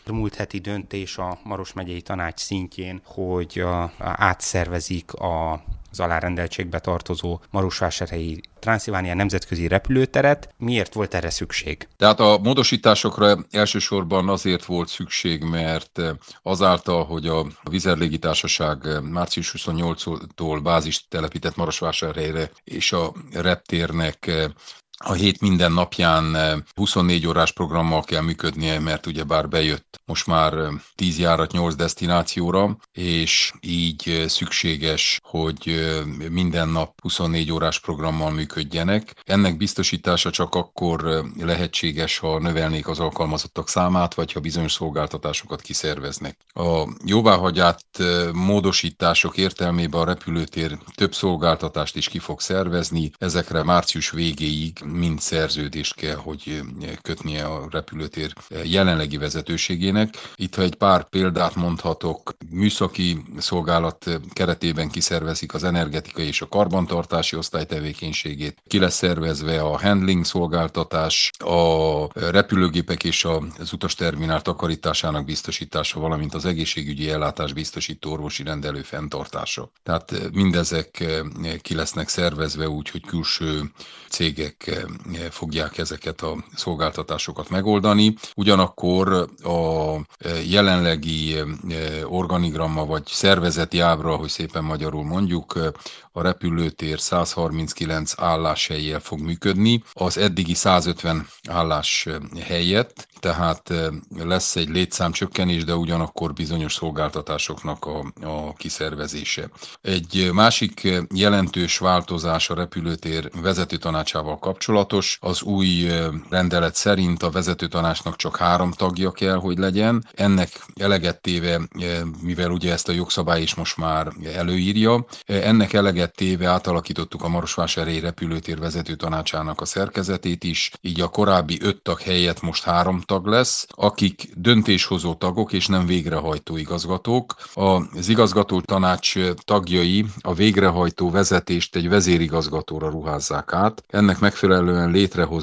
múlt heti döntés a Maros megyei tanács szintjén, hogy átszervezik az alárendeltségbe tartozó Marosvásárhelyi Transzilvánia nemzetközi repülőteret. Miért volt erre szükség? Tehát a módosításokra elsősorban azért volt szükség, mert azáltal, hogy a Wizz Air légitársaság március 28-tól bázist telepített Marosvásárhelyre, és a reptérnek a hét minden napján 24 órás programmal kell működnie, mert ugyebár bejött most már 10 járat 8 desztinációra, és így szükséges, hogy minden nap 24 órás programmal működjenek. Ennek biztosítása csak akkor lehetséges, ha növelnék az alkalmazottak számát, vagy ha bizonyos szolgáltatásokat kiszerveznek. A jóváhagyott módosítások értelmében a repülőtér több szolgáltatást is ki fog szervezni, ezekre március végéig mind szerződést kell, hogy kötnie a repülőtér jelenlegi vezetőségének. Itt, ha egy pár példát mondhatok, műszaki szolgálat keretében kiszervezik az energetikai és a karbantartási osztály tevékenységét. Ki lesz szervezve a handling szolgáltatás, a repülőgépek és az utasterminál takarításának biztosítása, valamint az egészségügyi ellátás biztosító orvosi rendelő fenntartása. Tehát mindezek ki lesznek szervezve úgy, hogy külső cégek fogják ezeket a szolgáltatásokat megoldani. Ugyanakkor a jelenlegi organigramma vagy szervezeti ábra, hogy szépen magyarul mondjuk, a repülőtér 139 álláshelyjel fog működni, az eddigi 150 állás helyett, tehát lesz egy létszámcsökkenés, de ugyanakkor bizonyos szolgáltatásoknak a kiszervezése. Egy másik jelentős változás a repülőtér vezetőtanácsával kapcsolatos. Az új rendelet szerint a vezetőtanácsnak csak 3 tagja kell, hogy legyen. Ennek eleget téve, mivel ugye ezt a jogszabály is most már előírja, ennek eleget téve átalakítottuk a Marosvásárhelyi repülőtér vezetőtanácsának a szerkezetét is, így a korábbi 5 tag helyett most 3 tag lesz, akik döntéshozó tagok és nem végrehajtó igazgatók. Az igazgató tanács tagjai a végrehajtó vezetést egy vezérigazgatóra ruházzák át. Ennek megfelelően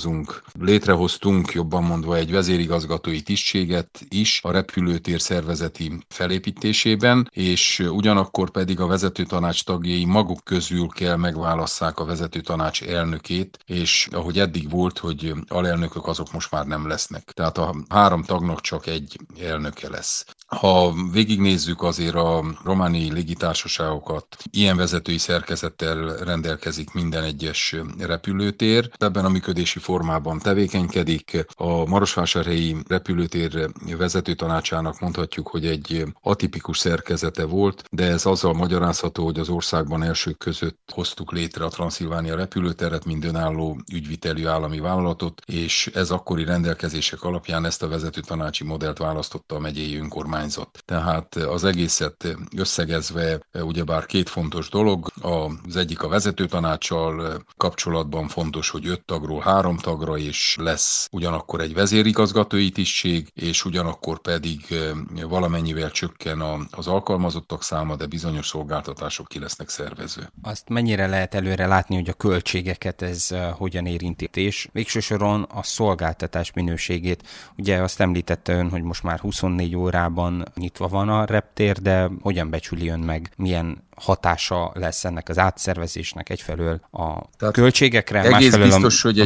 létrehoztunk, jobban mondva, egy vezérigazgatói tisztséget is a repülőtér szervezeti felépítésében, és ugyanakkor pedig a vezetőtanács tagjai maguk közül kell megválasszák a vezetőtanács elnökét, és ahogy eddig volt, hogy alelnökök, azok most már nem lesznek. Tehát a 3 tagnak csak egy elnöke lesz. Ha végignézzük azért a romániai légitársaságokat, ilyen vezetői szerkezettel rendelkezik minden egyes repülőtér. Ebben a működési formában tevékenykedik. A Marosvásárhelyi repülőtér vezetőtanácsának mondhatjuk, hogy egy atipikus szerkezete volt, de ez azzal magyarázható, hogy az országban elsők között hoztuk létre a Transzilvánia repülőteret, mint önálló ügyvitelű állami vállalatot, és ez akkori rendelkezések alapján ezt a vezetőtanácsi modellt választotta a megyei önkormányzat. Tehát az egészet összegezve ugyebár 2 fontos dolog. Az egyik a vezetőtanáccsal kapcsolatban fontos, hogy 5 tagról 3 tagra, és lesz ugyanakkor egy vezérigazgatói tisztség, és ugyanakkor pedig valamennyivel csökken az alkalmazottak száma, de bizonyos szolgáltatások ki lesznek szervezve. Azt mennyire lehet előre látni, hogy a költségeket ez hogyan érinti, és végső soron a szolgáltatás minőségét. Ugye azt említette ön, hogy most már 24 órában nyitva van a reptér, de hogyan becsüli ön meg, milyen hatása lesz ennek az átszervezésnek egyfelől a költségekre, másfelől biztos, hogy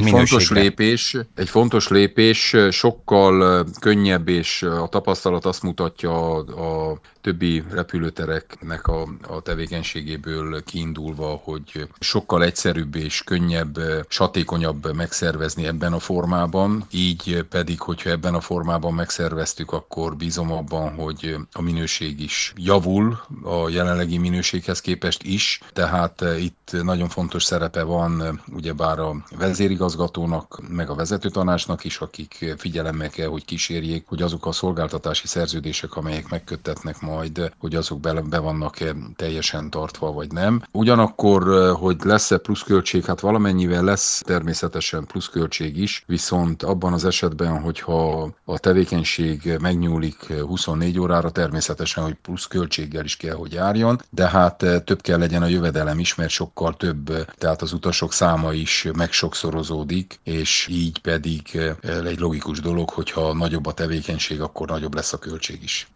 egy fontos lépés, sokkal könnyebb, és a tapasztalat azt mutatja a többi repülőtereknek a tevékenységéből kiindulva, hogy sokkal egyszerűbb és könnyebb, hatékonyabb megszervezni ebben a formában. Így pedig, hogyha ebben a formában megszerveztük, akkor bízom abban, hogy a minőség is javul a jelenlegi minőséghez képest is. Tehát itt nagyon fontos szerepe van ugyebár a vezérigazgatónak, meg a vezetőtanácsnak is, akik figyelemmel kell, hogy kísérjék, hogy azok a szolgáltatási szerződések, amelyek megköttetnek majd, hogy azok be vannak-e teljesen tartva, vagy nem. Ugyanakkor, hogy lesz-e pluszköltség, hát valamennyivel lesz természetesen pluszköltség is, viszont abban az esetben, hogyha a tevékenység megnyúlik 24 órára, természetesen, hogy pluszköltséggel is kell, hogy járjon, de hát hát több kell legyen a jövedelem is, mert sokkal több, tehát az utasok száma is megsokszorozódik, és így pedig egy logikus dolog, hogyha nagyobb a tevékenység, akkor nagyobb lesz a költség is.